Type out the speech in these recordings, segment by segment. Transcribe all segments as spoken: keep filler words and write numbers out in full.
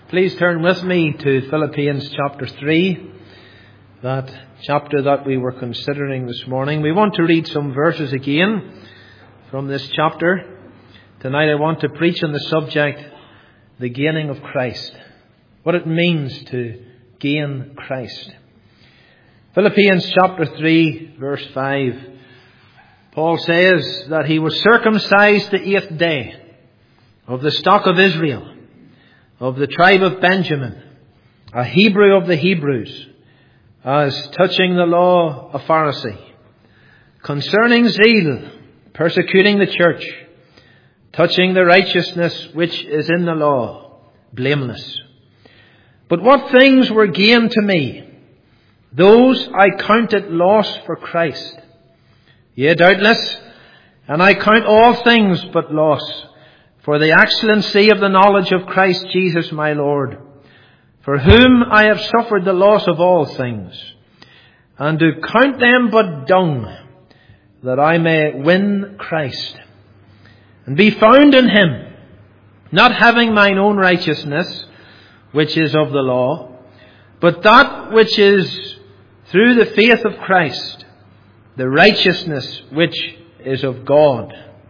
Please turn with me to Philippians chapter three, that chapter that we were considering this morning. We want to read some verses again from this chapter. Tonight I want to preach on the subject, the gaining of Christ. What it means to gain Christ. Philippians chapter three, verse five. Paul says that he was circumcised the eighth day, of the stock of Israel, of the tribe of Benjamin, a Hebrew of the Hebrews, as touching the law, a Pharisee, concerning zeal, persecuting the church, touching the righteousness which is in the law, blameless. But what things were gain to me, those I counted loss for Christ. Yea, doubtless, and I count all things but loss, for the excellency of the knowledge of Christ Jesus my Lord, for whom I have suffered the loss of all things, and do count them but dung, that I may win Christ, and be found in Him, not having mine own righteousness, which is of the law, but that which is through the faith of Christ, the righteousness which is of God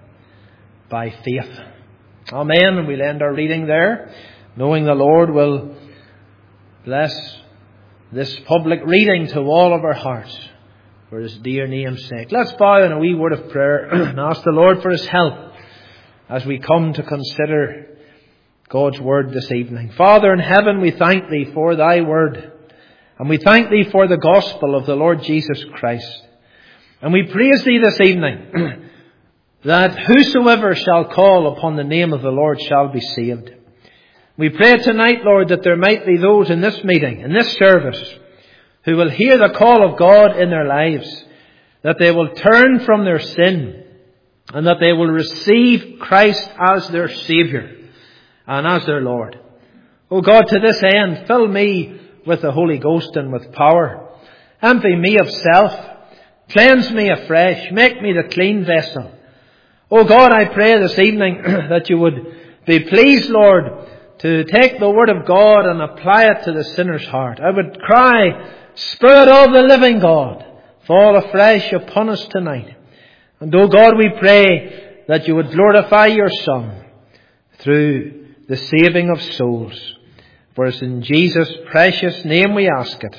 by faith. Amen. And we'll end our reading there, knowing the Lord will bless this public reading to all of our hearts for His dear name's sake. Let's bow in a wee word of prayer and ask the Lord for His help as we come to consider God's Word this evening. Father in heaven, we thank Thee for Thy Word, and we thank Thee for the gospel of the Lord Jesus Christ. And we praise Thee this evening that whosoever shall call upon the name of the Lord shall be saved. We pray tonight, Lord, that there might be those in this meeting, in this service, who will hear the call of God in their lives, that they will turn from their sin, and that they will receive Christ as their Saviour and as their Lord. O God, to this end, fill me with the Holy Ghost and with power. Empty me of self. Cleanse me afresh. Make me the clean vessel. O God, I pray this evening that you would be pleased, Lord, to take the Word of God and apply it to the sinner's heart. I would cry, Spirit of the living God, fall afresh upon us tonight. And O God, we pray that you would glorify your Son through the saving of souls. For it's in Jesus' precious name we ask it.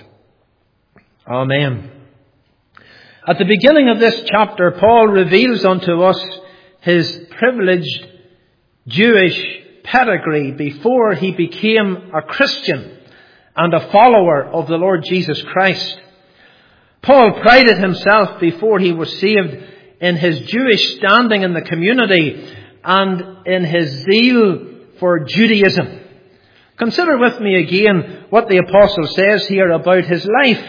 Amen. At the beginning of this chapter, Paul reveals unto us his privileged Jewish pedigree before he became a Christian and a follower of the Lord Jesus Christ. Paul prided himself before he was saved in his Jewish standing in the community and in his zeal for Judaism. Consider with me again what the apostle says here about his life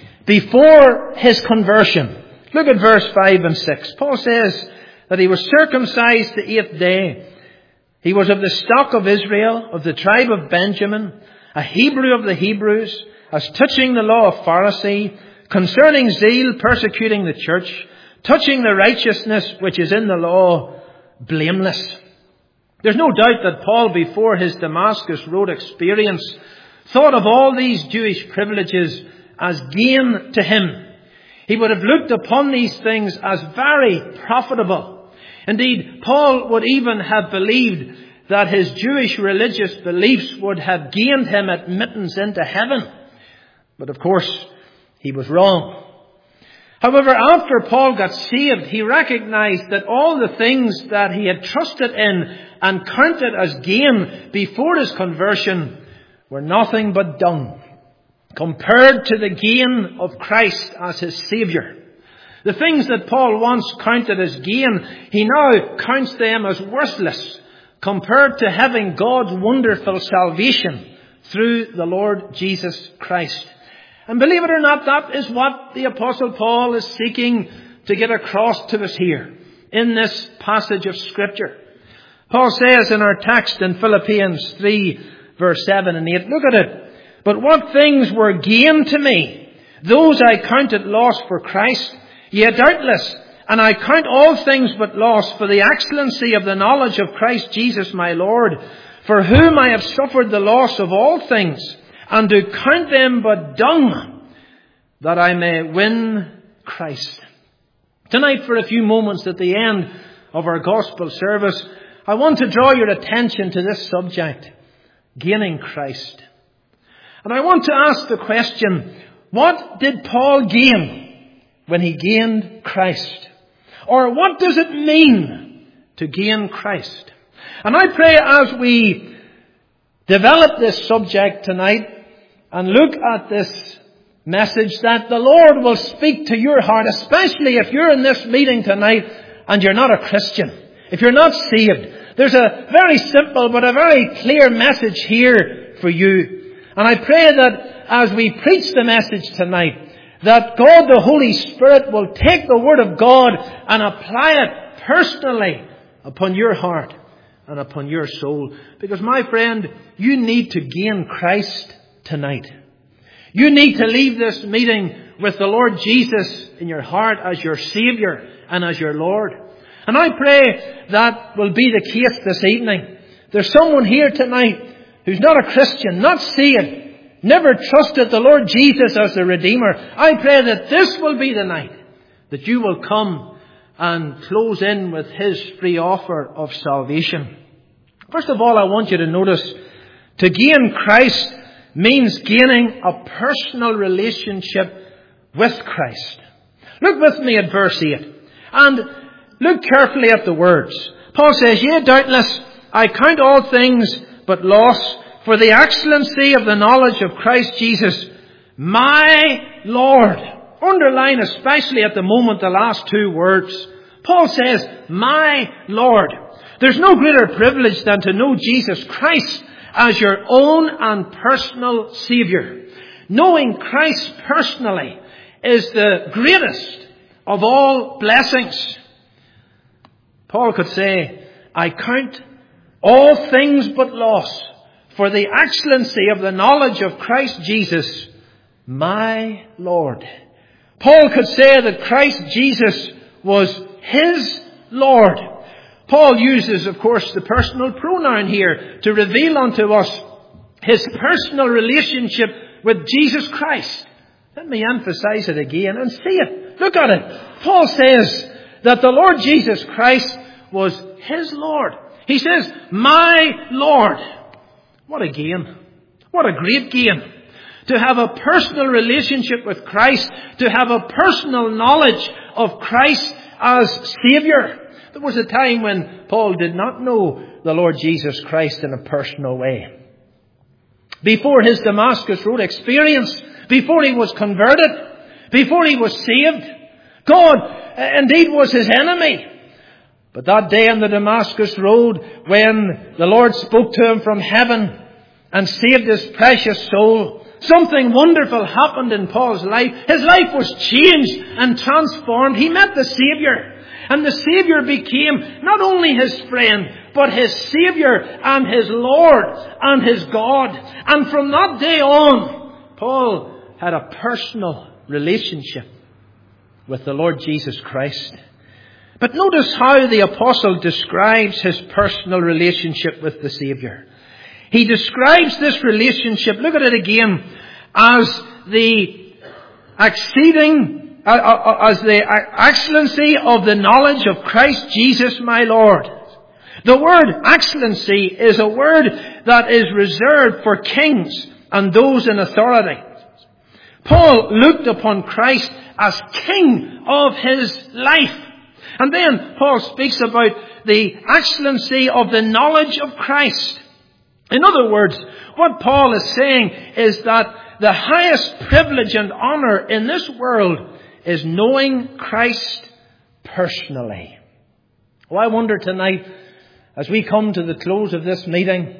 before his conversion. Look at verse five and six. Paul says that he was circumcised the eighth day. He was of the stock of Israel, of the tribe of Benjamin, a Hebrew of the Hebrews, as touching the law of Pharisee, concerning zeal, persecuting the church, touching the righteousness which is in the law, blameless. There's no doubt that Paul, before his Damascus Road experience, thought of all these Jewish privileges as gain to him. He would have looked upon these things as very profitable. Indeed, Paul would even have believed that his Jewish religious beliefs would have gained him admittance into heaven. But of course, he was wrong. However, after Paul got saved, he recognized that all the things that he had trusted in and counted as gain before his conversion were nothing but dung compared to the gain of Christ as his Saviour. The things that Paul once counted as gain, he now counts them as worthless compared to having God's wonderful salvation through the Lord Jesus Christ. And believe it or not, that is what the Apostle Paul is seeking to get across to us here in this passage of Scripture. Paul says in our text in Philippians three, verse seven and eight, look at it. But what things were gain to me, those I counted loss for Christ. Yea, doubtless, and I count all things but loss for the excellency of the knowledge of Christ Jesus my Lord, for whom I have suffered the loss of all things, and do count them but dung, that I may win Christ. Tonight, for a few moments at the end of our gospel service, I want to draw your attention to this subject, gaining Christ. And I want to ask the question, what did Paul gain when he gained Christ? Or what does it mean to gain Christ? And I pray as we develop this subject tonight and look at this message that the Lord will speak to your heart, especially if you're in this meeting tonight and you're not a Christian, if you're not saved. There's a very simple but a very clear message here for you. And I pray that as we preach the message tonight, that God the Holy Spirit will take the Word of God and apply it personally upon your heart and upon your soul. Because my friend, you need to gain Christ tonight. You need to leave this meeting with the Lord Jesus in your heart as your Saviour and as your Lord. And I pray that will be the case this evening. There's someone here tonight who's not a Christian, not saved, never trusted the Lord Jesus as the Redeemer. I pray that this will be the night that you will come and close in with His free offer of salvation. First of all, I want you to notice, to gain Christ means gaining a personal relationship with Christ. Look with me at verse eight and look carefully at the words. Paul says, "Yea, doubtless, I count all things but loss for the excellency of the knowledge of Christ Jesus, my Lord." Underline especially at the moment the last two words. Paul says, "My Lord." There's no greater privilege than to know Jesus Christ as your own and personal Saviour. Knowing Christ personally is the greatest of all blessings. Paul could say, "I count all things but loss for the excellency of the knowledge of Christ Jesus, my Lord." Paul could say that Christ Jesus was his Lord. Paul uses, of course, the personal pronoun here to reveal unto us his personal relationship with Jesus Christ. Let me emphasize it again and see it. Look at it. Paul says that the Lord Jesus Christ was his Lord. He says, "My Lord." What a gain. What a great gain. To have a personal relationship with Christ. To have a personal knowledge of Christ as Saviour. There was a time when Paul did not know the Lord Jesus Christ in a personal way. Before his Damascus Road experience, before he was converted, before he was saved, God indeed was his enemy. But that day on the Damascus Road, when the Lord spoke to him from heaven and saved his precious soul, something wonderful happened in Paul's life. His life was changed and transformed. He met the Saviour. And the Saviour became not only his friend, but his Saviour and his Lord and his God. And from that day on, Paul had a personal relationship with the Lord Jesus Christ. But notice how the apostle describes his personal relationship with the Saviour. He describes this relationship, look at it again, as the exceeding, uh, uh, as the excellency of the knowledge of Christ Jesus my Lord. The word excellency is a word that is reserved for kings and those in authority. Paul looked upon Christ as king of his life. And then Paul speaks about the excellency of the knowledge of Christ. In other words, what Paul is saying is that the highest privilege and honour in this world is knowing Christ personally. Oh, I wonder tonight, as we come to the close of this meeting,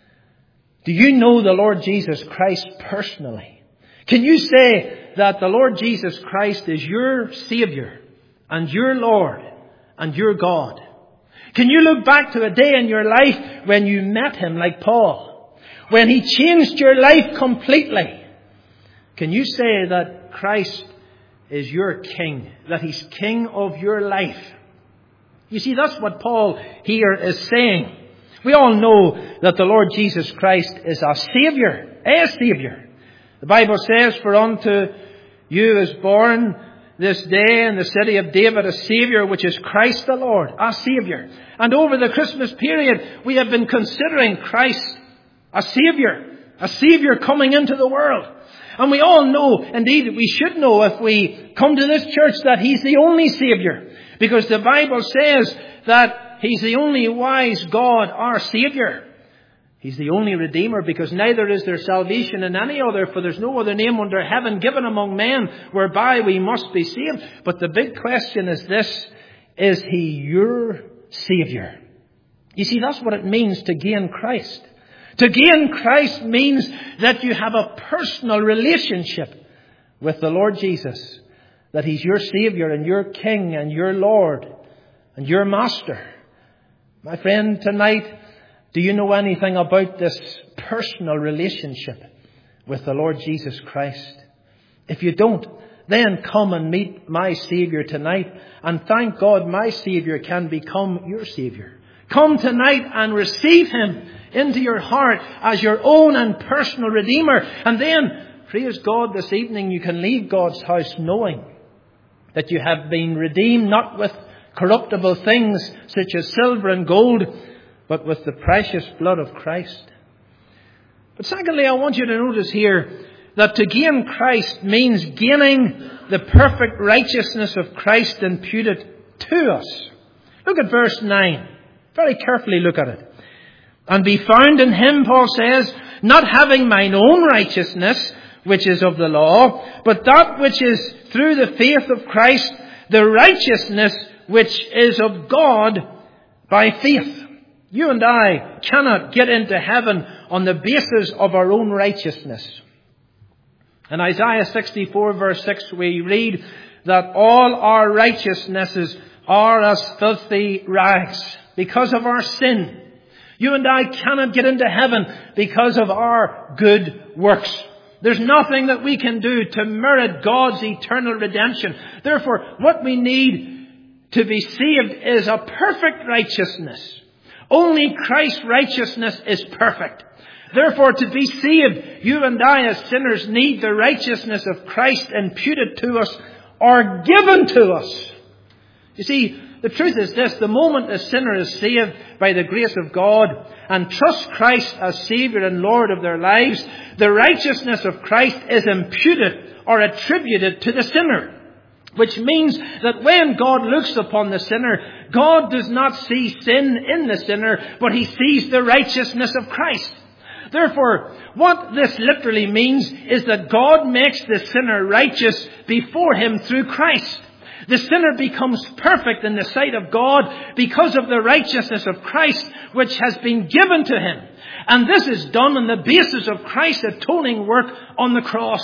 do you know the Lord Jesus Christ personally? Can you say that the Lord Jesus Christ is your Saviour and your Lord and your God? Can you look back to a day in your life when you met Him like Paul? When He changed your life completely? Can you say that Christ is your King? That He's King of your life? You see, that's what Paul here is saying. We all know that the Lord Jesus Christ is our Saviour, a Saviour. The Bible says, for unto you is born this day in the city of David a Saviour, which is Christ the Lord, our Saviour. And over the Christmas period, we have been considering Christ a Saviour, a Saviour coming into the world. And we all know, indeed we should know if we come to this church, that He's the only Saviour. Because the Bible says that He's the only wise God, our Saviour. He's the only Redeemer, because neither is there salvation in any other, for there's no other name under heaven given among men whereby we must be saved. But the big question is this: is He your Saviour? You see, that's what it means to gain Christ. To gain Christ means that you have a personal relationship with the Lord Jesus. That He's your Saviour and your King and your Lord and your Master. My friend, tonight, do you know anything about this personal relationship with the Lord Jesus Christ? If you don't, then come and meet my Saviour tonight. And thank God my Saviour can become your Saviour. Come tonight and receive Him into your heart as your own and personal Redeemer. And then, praise God, this evening you can leave God's house knowing that you have been redeemed, not with corruptible things such as silver and gold, but with the precious blood of Christ. But secondly, I want you to notice here that to gain Christ means gaining the perfect righteousness of Christ imputed to us. Look at verse nine. Very carefully look at it. And be found in Him, Paul says, not having mine own righteousness, which is of the law, but that which is through the faith of Christ, the righteousness which is of God by faith. You and I cannot get into heaven on the basis of our own righteousness. In Isaiah sixty-four verse six we read that all our righteousnesses are as filthy rags because of our sin. You and I cannot get into heaven because of our good works. There's nothing that we can do to merit God's eternal redemption. Therefore, what we need to be saved is a perfect righteousness. Only Christ's righteousness is perfect. Therefore, to be saved, you and I as sinners need the righteousness of Christ imputed to us or given to us. You see, the truth is this: the moment a sinner is saved by the grace of God and trusts Christ as Saviour and Lord of their lives, the righteousness of Christ is imputed or attributed to the sinner. Which means that when God looks upon the sinner, God does not see sin in the sinner, but He sees the righteousness of Christ. Therefore, what this literally means is that God makes the sinner righteous before Him through Christ. The sinner becomes perfect in the sight of God because of the righteousness of Christ which has been given to him. And this is done on the basis of Christ's atoning work on the cross.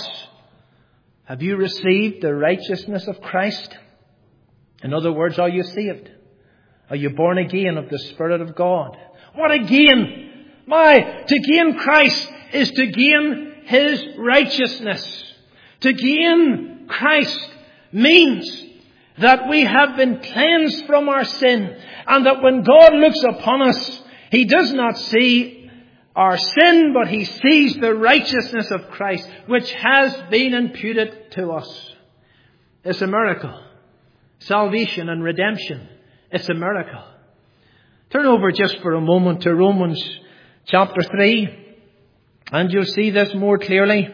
Have you received the righteousness of Christ? In other words, are you saved? Are you born again of the Spirit of God? What a gain! My, to gain Christ is to gain His righteousness. To gain Christ means that we have been cleansed from our sin, and that when God looks upon us, He does not see our sin, but He sees the righteousness of Christ, which has been imputed to us. It's a miracle. Salvation and redemption. It's a miracle. Turn over just for a moment to Romans chapter three, and you'll see this more clearly.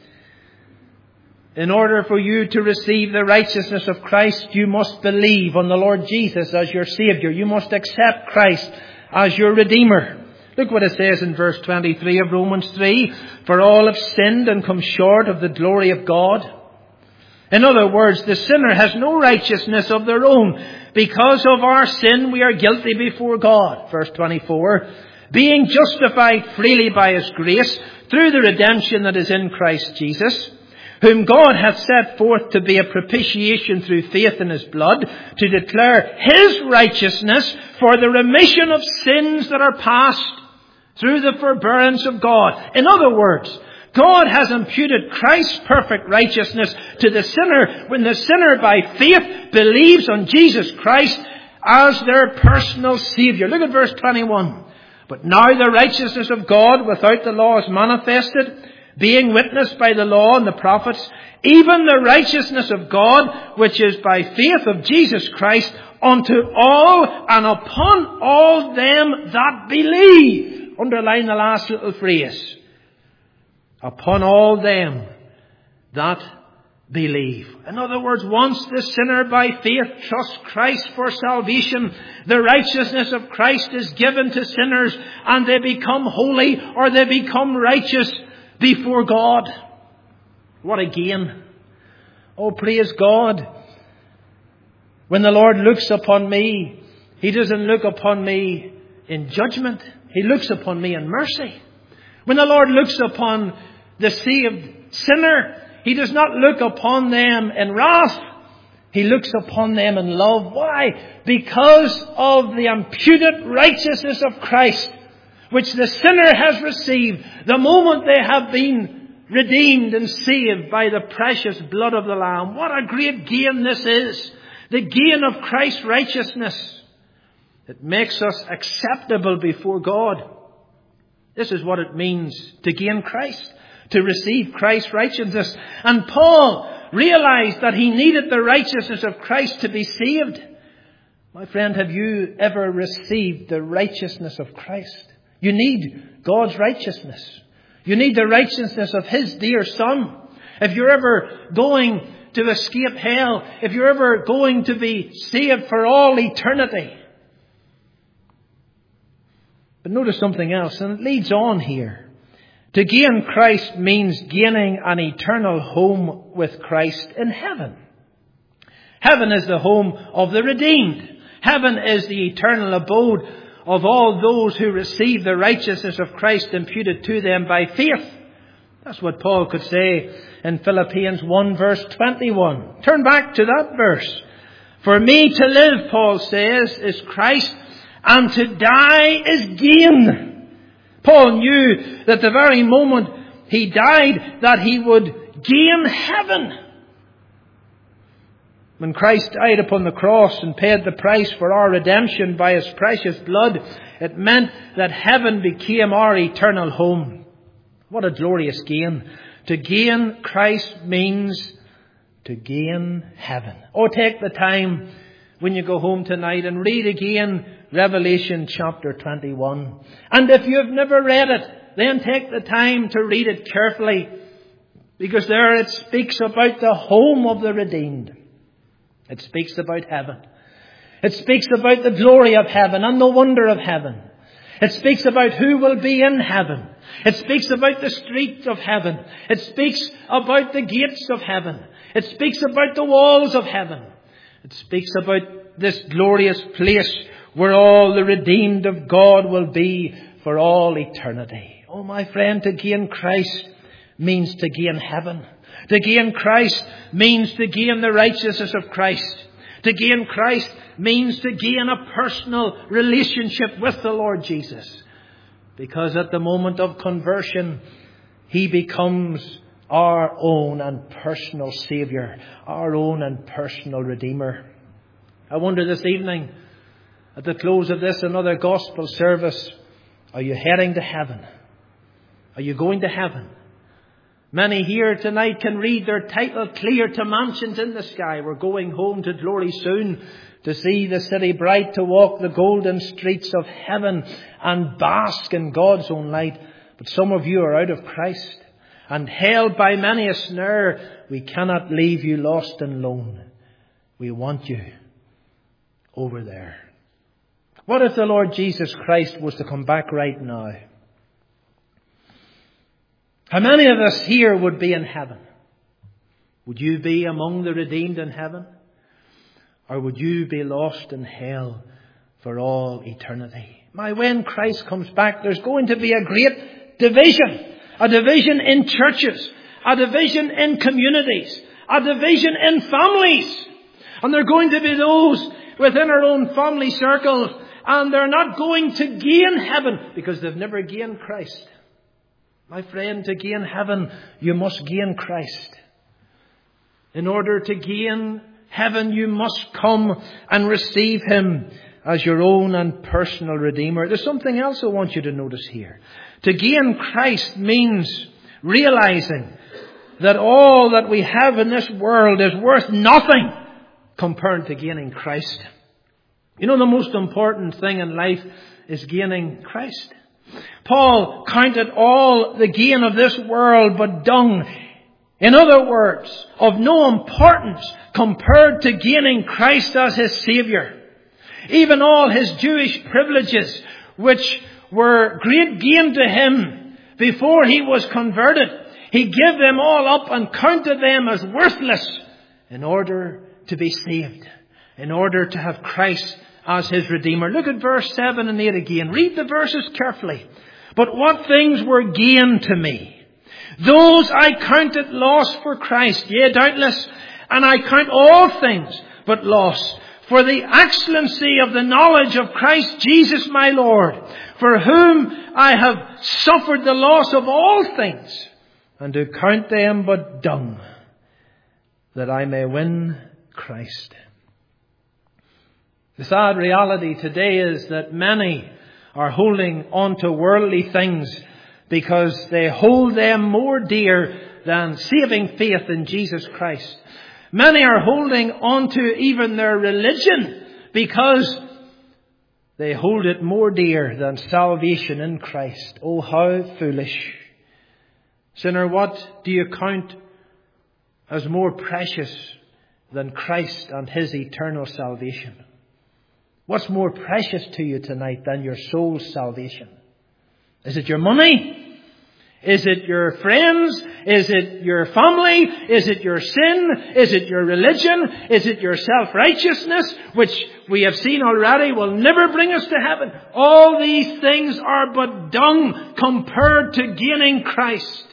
In order for you to receive the righteousness of Christ, you must believe on the Lord Jesus as your Saviour. You must accept Christ as your Redeemer. Look what it says in verse twenty-three of Romans three. For all have sinned and come short of the glory of God. In other words, the sinner has no righteousness of their own. Because of our sin, we are guilty before God. Verse twenty-four. Being justified freely by His grace through the redemption that is in Christ Jesus, whom God hath set forth to be a propitiation through faith in His blood, to declare His righteousness for the remission of sins that are past through the forbearance of God. In other words, God has imputed Christ's perfect righteousness to the sinner when the sinner by faith believes on Jesus Christ as their personal Saviour. Look at verse twenty-one. But now the righteousness of God without the law is manifested, being witnessed by the law and the prophets, even the righteousness of God, which is by faith of Jesus Christ, unto all and upon all them that believe. Underline the last little phrase. Upon all them that believe. In other words, once the sinner by faith trusts Christ for salvation, the righteousness of Christ is given to sinners and they become holy or they become righteous before God. What a gain. Oh, praise God. When the Lord looks upon me, He doesn't look upon me in judgment. He looks upon me in mercy. When the Lord looks upon the saved sinner, He does not look upon them in wrath. He looks upon them in love. Why? Because of the imputed righteousness of Christ, which the sinner has received the moment they have been redeemed and saved by the precious blood of the Lamb. What a great gain this is. The gain of Christ's righteousness. It makes us acceptable before God. This is what it means to gain Christ, to receive Christ's righteousness. And Paul realized that he needed the righteousness of Christ to be saved. My friend, have you ever received the righteousness of Christ? You need God's righteousness. You need the righteousness of His dear Son. If you're ever going to escape hell, if you're ever going to be saved for all eternity. But notice something else, and it leads on here. To gain Christ means gaining an eternal home with Christ in heaven. Heaven is the home of the redeemed. Heaven is the eternal abode of all those who receive the righteousness of Christ imputed to them by faith. That's what Paul could say in Philippians one verse twenty-one. Turn back to that verse. For me to live, Paul says, is Christ, and to die is gain. Paul knew that the very moment he died, that he would gain heaven. When Christ died upon the cross and paid the price for our redemption by His precious blood, it meant that heaven became our eternal home. What a glorious gain. To gain Christ means to gain heaven. Oh, take the time when you go home tonight and read again Revelation chapter twenty-one. And if you've never read it, then take the time to read it carefully, because there it speaks about the home of the redeemed. It speaks about heaven. It speaks about the glory of heaven and the wonder of heaven. It speaks about who will be in heaven. It speaks about the streets of heaven. It speaks about the gates of heaven. It speaks about the walls of heaven. It speaks about this glorious place where all the redeemed of God will be for all eternity. Oh, my friend, to gain Christ means to gain heaven. To gain Christ means to gain the righteousness of Christ. To gain Christ means to gain a personal relationship with the Lord Jesus. Because at the moment of conversion, He becomes our own and personal Saviour, our own and personal Redeemer. I wonder this evening, at the close of this another gospel service, are you heading to heaven? Are you going to heaven? Many here tonight can read their title clear to mansions in the sky. We're going home to glory soon, to see the city bright, to walk the golden streets of heaven and bask in God's own light. But some of you are out of Christ and held by many a snare. We cannot leave you lost and lone. We want you over there. What if the Lord Jesus Christ was to come back right now? How many of us here would be in heaven? Would you be among the redeemed in heaven? Or would you be lost in hell for all eternity? My, when Christ comes back, there's going to be a great division. A division in churches. A division in communities. A division in families. And there are going to be those within our own family circles, and they're not going to gain heaven because they've never gained Christ. My friend, to gain heaven, you must gain Christ. In order to gain heaven, you must come and receive Him as your own and personal Redeemer. There's something else I want you to notice here. To gain Christ means realizing that all that we have in this world is worth nothing compared to gaining Christ. You know, the most important thing in life is gaining Christ. Paul counted all the gain of this world but dung. In other words, of no importance compared to gaining Christ as his Saviour. Even all his Jewish privileges, which were great gain to him before he was converted, he gave them all up and counted them as worthless in order to be saved, in order to have Christ as his Redeemer. Look at verse seven and eight again. Read the verses carefully. But what things were gain to me, those I counted loss for Christ. Yea, doubtless, and I count all things but loss, for the excellency of the knowledge of Christ Jesus my Lord, for whom I have suffered the loss of all things, and do count them but dung, that I may win Christ. The sad reality today is that many are holding on to worldly things because they hold them more dear than saving faith in Jesus Christ. Many are holding on to even their religion because they hold it more dear than salvation in Christ. Oh, how foolish. Sinner, what do you count as more precious than Christ and his eternal salvation? What's more precious to you tonight than your soul's salvation? Is it your money? Is it your friends? Is it your family? Is it your sin? Is it your religion? Is it your self-righteousness, which we have seen already will never bring us to heaven? All these things are but dung compared to gaining Christ.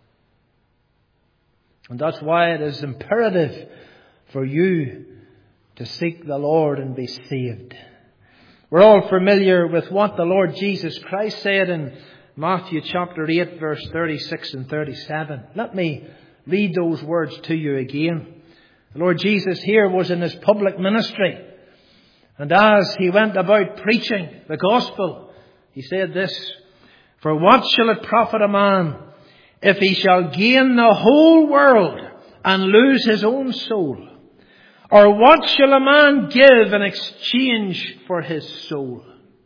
And that's why it is imperative for you to seek the Lord and be saved. We're all familiar with what the Lord Jesus Christ said in Matthew chapter eight, verse thirty-six and thirty-seven. Let me read those words to you again. The Lord Jesus here was in his public ministry. And as he went about preaching the gospel, he said this: For what shall it profit a man if he shall gain the whole world and lose his own soul? Or what shall a man give in exchange for his soul?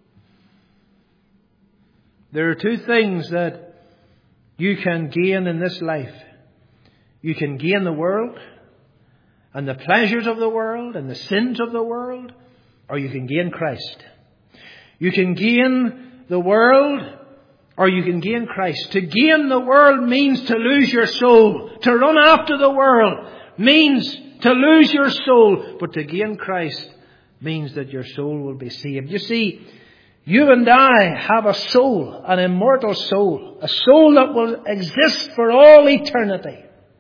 There are two things that you can gain in this life. You can gain the world and the pleasures of the world and the sins of the world, or you can gain Christ. You can gain the world or you can gain Christ. To gain the world means to lose your soul. To run after the world means to lose your soul. But to gain Christ means that your soul will be saved. You see, you and I have a soul, an immortal soul, a soul that will exist for all eternity.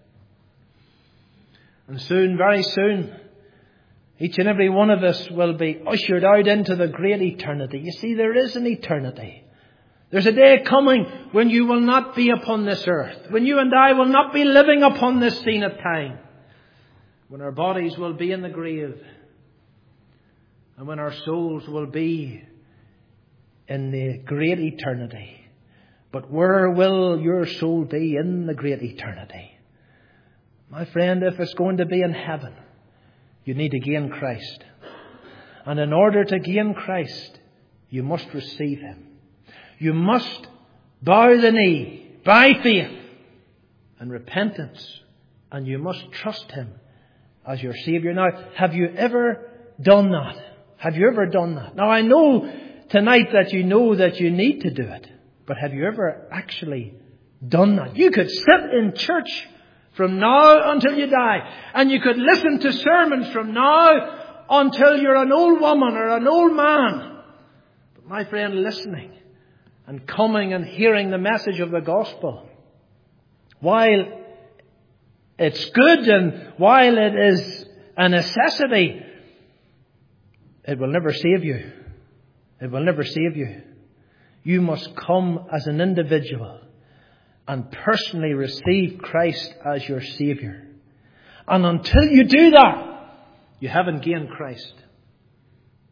And soon, very soon, each and every one of us will be ushered out into the great eternity. You see, there is an eternity. There's a day coming when you will not be upon this earth, when you and I will not be living upon this scene of time, when our bodies will be in the grave, and when our souls will be in the great eternity. But where will your soul be in the great eternity? My friend, if it's going to be in heaven, you need to gain Christ. And in order to gain Christ, you must receive Him. You must bow the knee by faith and repentance, and you must trust Him as your Saviour. Now, have you ever done that? Have you ever done that? Now, I know tonight that you know that you need to do it, but have you ever actually done that? You could sit in church from now until you die, and you could listen to sermons from now until you're an old woman or an old man. But my friend, listening and coming and hearing the message of the gospel, while it's good and while it is a necessity, it will never save you. It will never save you. You must come as an individual and personally receive Christ as your Saviour. And until you do that, you haven't gained Christ.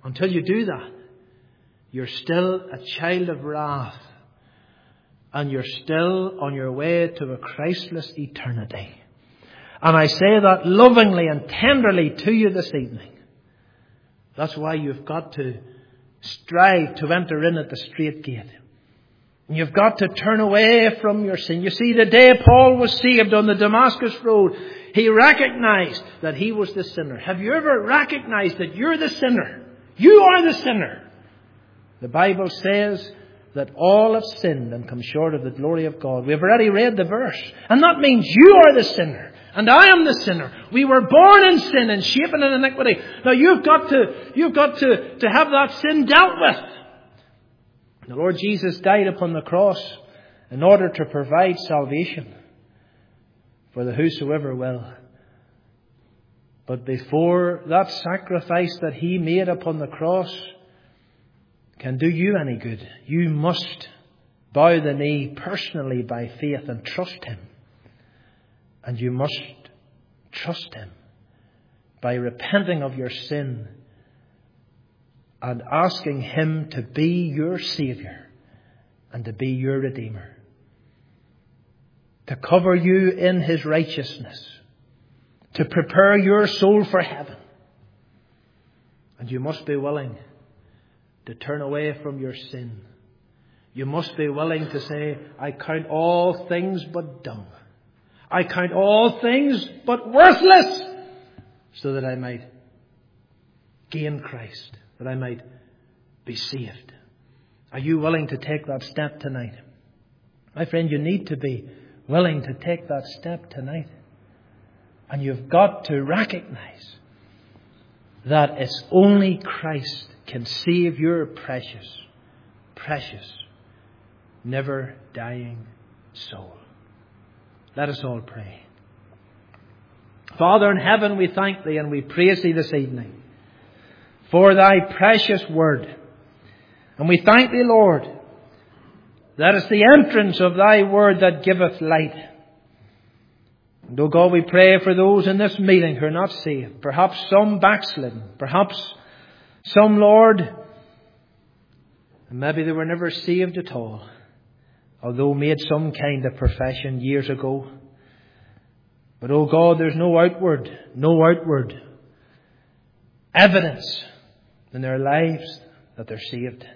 Until you do that, you're still a child of wrath. And you're still on your way to a Christless eternity. And I say that lovingly and tenderly to you this evening. That's why you've got to strive to enter in at the straight gate. And you've got to turn away from your sin. You see, the day Paul was saved on the Damascus Road, he recognized that he was the sinner. Have you ever recognized that you're the sinner? You are the sinner. The Bible says that all have sinned and come short of the glory of God. We've already read the verse. And that means you are the sinner. And I am the sinner. We were born in sin and shapen in iniquity. Now you've got to, you've got to, to have that sin dealt with. The Lord Jesus died upon the cross in order to provide salvation for the whosoever will. But before that sacrifice that He made upon the cross can do you any good, you must bow the knee personally by faith and trust Him. And you must trust Him by repenting of your sin and asking Him to be your Saviour and to be your Redeemer. To cover you in His righteousness. To prepare your soul for heaven. And you must be willing to turn away from your sin. You must be willing to say, I count all things but dung. I count all things but worthless, so that I might gain Christ, that I might be saved. Are you willing to take that step tonight? My friend, you need to be willing to take that step tonight. And you've got to recognize that it's only Christ can save your precious, precious, never dying soul. Let us all pray. Father in heaven, we thank Thee and we praise Thee this evening for Thy precious word. And we thank Thee, Lord, that it's the entrance of Thy word that giveth light. And, O God, we pray for those in this meeting who are not saved. Perhaps some backslidden. Perhaps some, Lord, maybe they were never saved at all, although made some kind of profession years ago. But, oh God, there's no outward, no outward evidence in their lives that they're saved.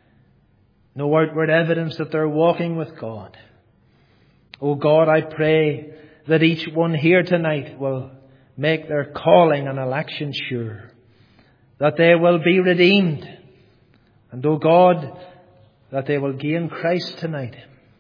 No outward evidence that they're walking with God. Oh God, I pray that each one here tonight will make their calling and election sure. That they will be redeemed. And, oh God, that they will gain Christ tonight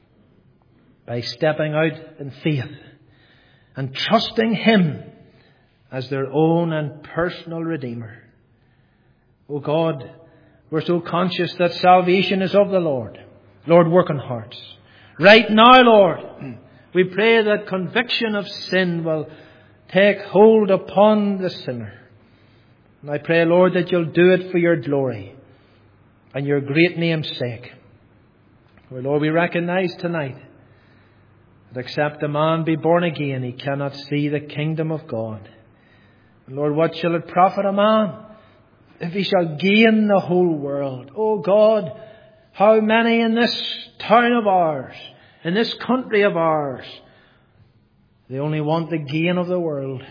by stepping out in faith and trusting Him as their own and personal Redeemer. Oh God, we're so conscious that salvation is of the Lord. Lord, work on hearts. Right now, Lord, we pray that conviction of sin will take hold upon the sinner. And I pray, Lord, that You'll do it for Your glory and Your great name's sake. For, Lord, we recognize tonight that except a man be born again, he cannot see the kingdom of God. And Lord, what shall it profit a man if he shall gain the whole world? Oh God, how many in this town of ours, in this country of ours, they only want the gain of the world.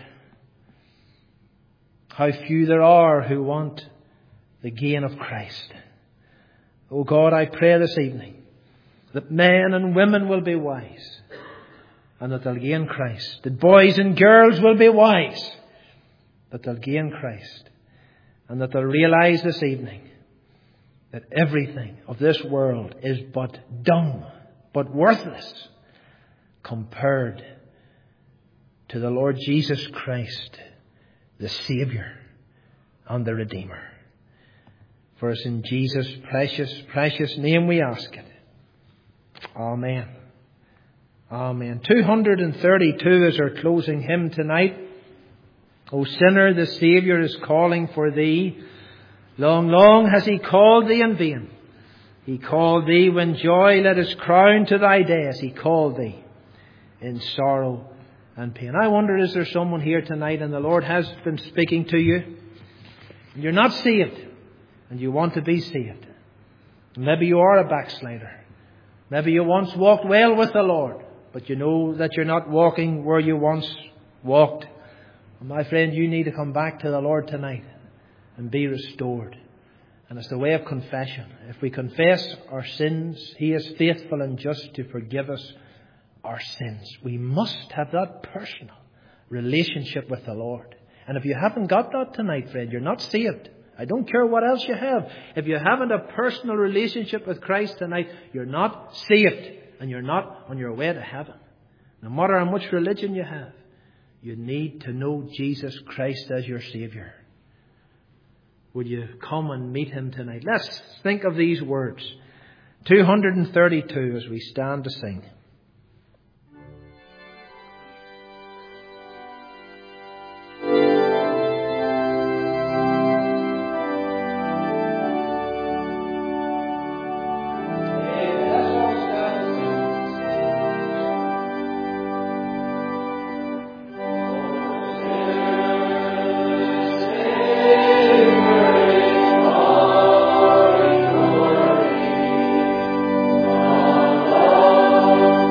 How few there are who want the gain of Christ. Oh God, I pray this evening that men and women will be wise and that they'll gain Christ. That boys and girls will be wise, that they'll gain Christ. And that they'll realize this evening that everything of this world is but dung, but worthless compared to the Lord Jesus Christ, the Saviour and the Redeemer. For us in Jesus' precious, precious name we ask it. Amen. Amen. two thirty-two is our closing hymn tonight. O sinner, the Saviour is calling for thee. Long, long has He called thee in vain. He called thee when joy led His crown to thy days. He called thee in sorrow and pain. I wonder, is there someone here tonight and the Lord has been speaking to you? You're not saved. and you want to be saved. Maybe you are a backslider. Maybe you once walked well with the Lord, but you know that you're not walking where you once walked. And my friend, you need to come back to the Lord tonight and be restored. And it's the way of confession. If we confess our sins, He is faithful and just to forgive us our sins. We must have that personal relationship with the Lord. And if you haven't got that tonight, friend, you're not saved. I don't care what else you have. If you haven't a personal relationship with Christ tonight, you're not saved. And you're not on your way to heaven. No matter how much religion you have, you need to know Jesus Christ as your Saviour. Will you come and meet Him tonight? Let's think of these words. two hundred thirty-two as we stand to sing. Oh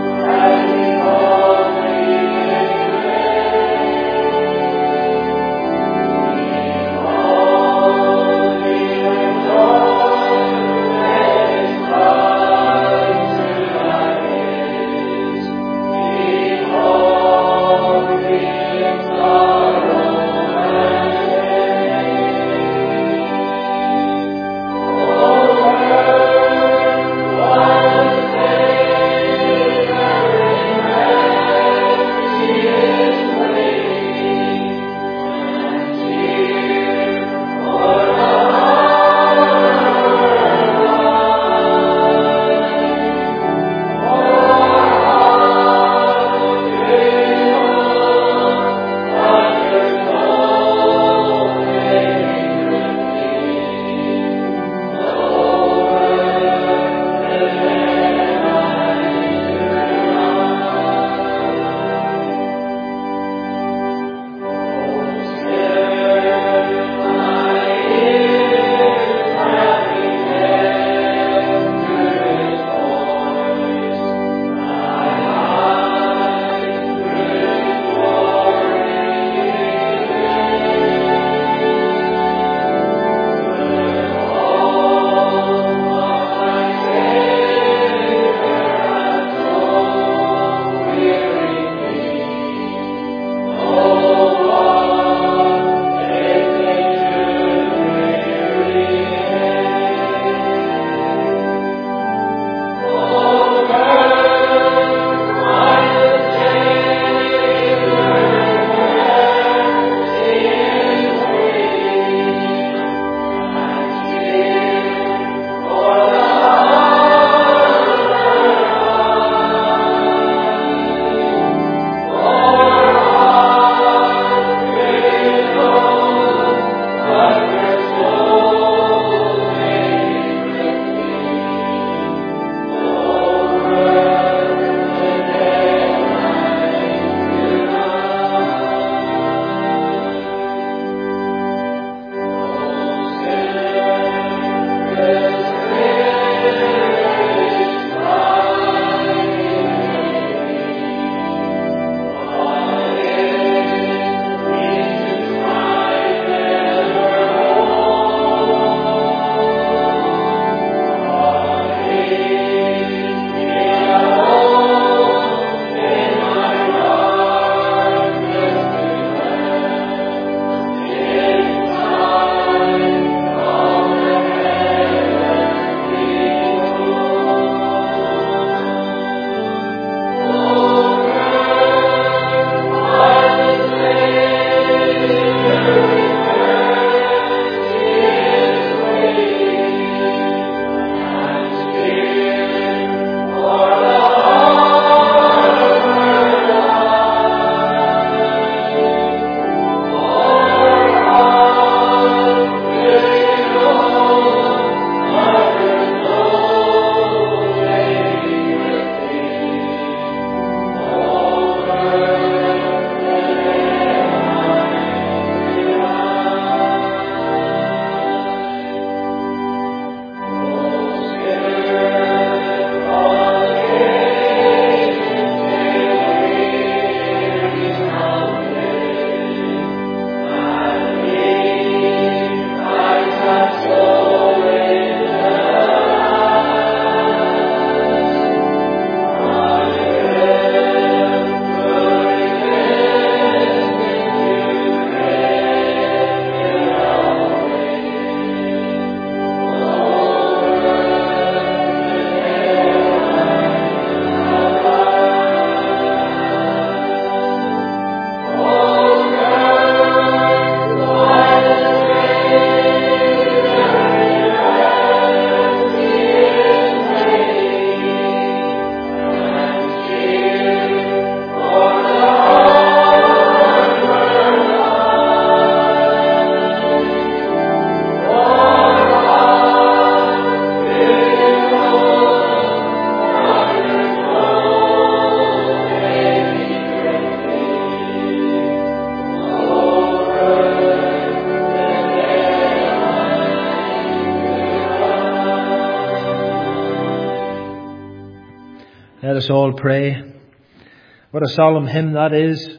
Let us all pray. What a solemn hymn that is.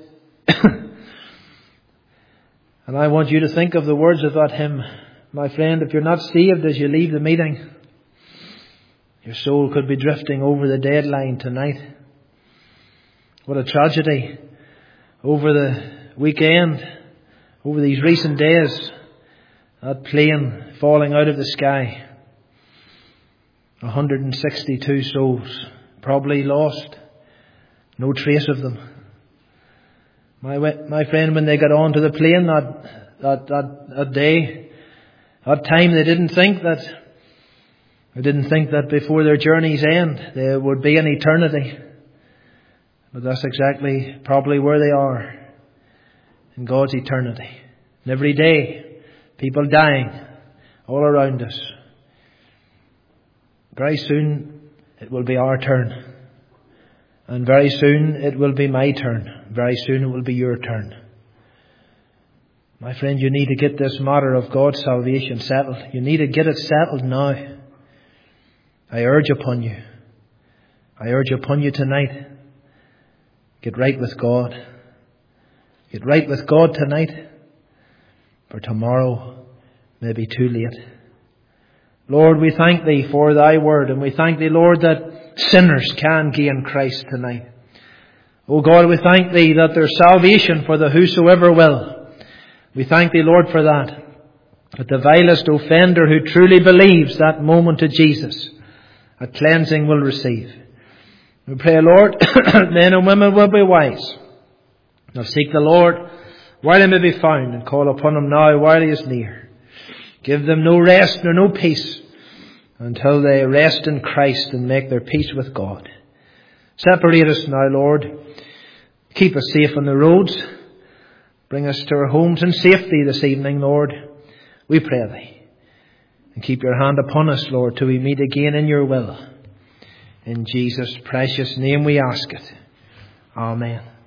And I want you to think of the words of that hymn. My friend, if you're not saved as you leave the meeting, your soul could be drifting over the deadline tonight. What a tragedy. Over the weekend, over these recent days, that plane falling out of the sky. one hundred sixty-two souls probably lost. No trace of them. My my friend, when they got onto the plane that, that, that, that day, that time, they didn't think that they didn't think that before their journey's end there would be an eternity. But that's exactly probably where they are, in God's eternity. And every day, people dying all around us. Very soon it will be our turn. And very soon it will be my turn. Very soon it will be your turn. My friend, you need to get this matter of God's salvation settled. You need to get it settled now. I urge upon you. I urge upon you tonight. Get right with God. Get right with God tonight. For tomorrow may be too late. Lord, we thank Thee for Thy word. And we thank Thee, Lord, that sinners can gain Christ tonight. Oh God, we thank Thee that there's salvation for the whosoever will. We thank Thee, Lord, for that. That the vilest offender who truly believes that moment to Jesus, a cleansing will receive. We pray, Lord, men and women will be wise. They'll seek the Lord while He may be found, and call upon Him now while He is near. Give them no rest nor no peace until they rest in Christ and make their peace with God. Separate us now, Lord. Keep us safe on the roads. Bring us to our homes in safety this evening, Lord. We pray Thee. And keep your hand upon us, Lord, till we meet again in your will. In Jesus' precious name we ask it. Amen.